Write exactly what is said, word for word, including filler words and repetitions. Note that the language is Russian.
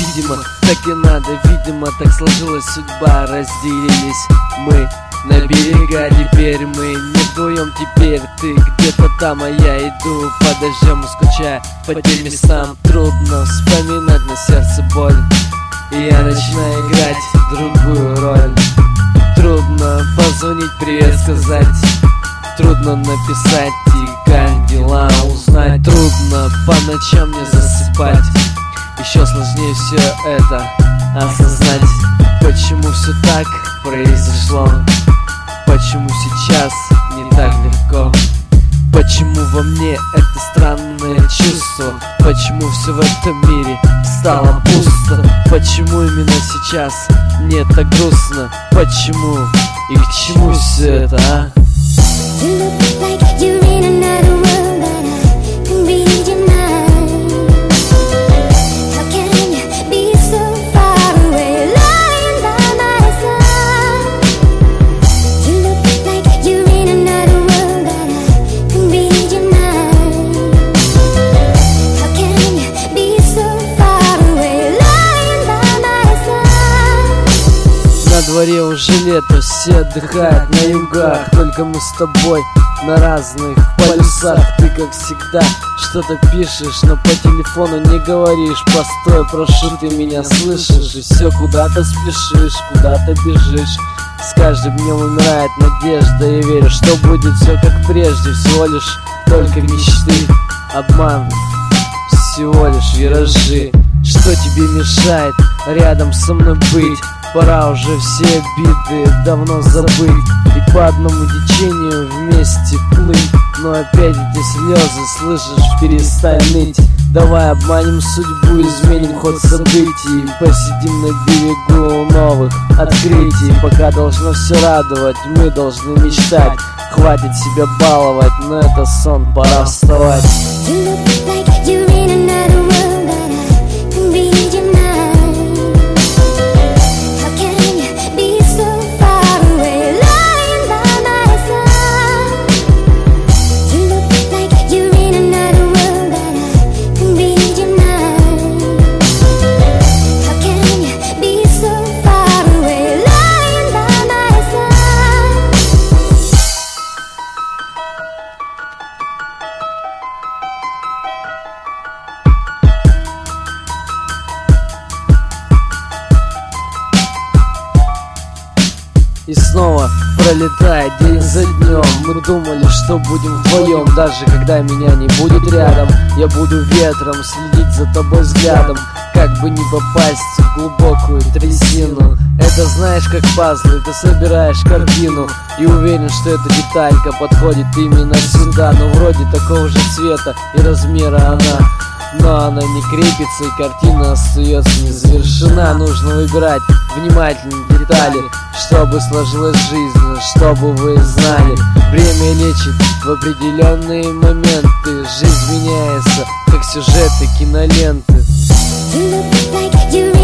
видимо, так и надо, видимо, так сложилась судьба. Разделились мы на берега, теперь мы не вдвоем, теперь ты где-то там, а я иду по дождям, скучая по тем местам. Трудно вспоминать, на сердце боль, и я начинаю играть другую роль. Трудно позвонить, привет сказать, трудно написать и как дела узнать. Трудно по ночам не засыпать, еще сложнее все это осознать. Почему все так произошло? Почему сейчас не так легко? Почему во мне это странное чувство? Почему все в этом мире стало пусто? Почему именно сейчас мне так грустно? Почему и к чему все это, а? На дворе уже лето, все отдыхают на югах, только мы с тобой на разных полюсах. Ты, как всегда, что-то пишешь, но по телефону не говоришь. Постой, прошу, ты меня слышишь? И все куда-то спешишь, куда-то бежишь. С каждым днем умирает надежда, и верю, что будет все как прежде. Всего лишь только мечты, обман, всего лишь виражи. Что тебе мешает рядом со мной быть? Пора уже все обиды давно забыть и по одному течению вместе плыть. Но опять эти слезы, слышишь, перестань ныть. Давай обманем судьбу, изменим ход событий, посидим на берегу новых открытий. Пока должно все радовать, мы должны мечтать. Хватит себя баловать, но это сон, пора вставать. И снова пролетает день за днем. Мы думали, что будем вдвоем. Даже когда меня не будет рядом, я буду ветром следить за тобой взглядом. Как бы не попасть в глубокую трясину. Это знаешь, как пазлы, ты собираешь картину и уверен, что эта деталька подходит именно сюда. Но вроде такого же цвета и размера она, но она не крепится, и картина остается не завершена. Нужно выбирать внимательно детали, чтобы сложилась жизнь, чтобы вы знали. Время лечит в определенные моменты. Жизнь меняется, как сюжеты киноленты.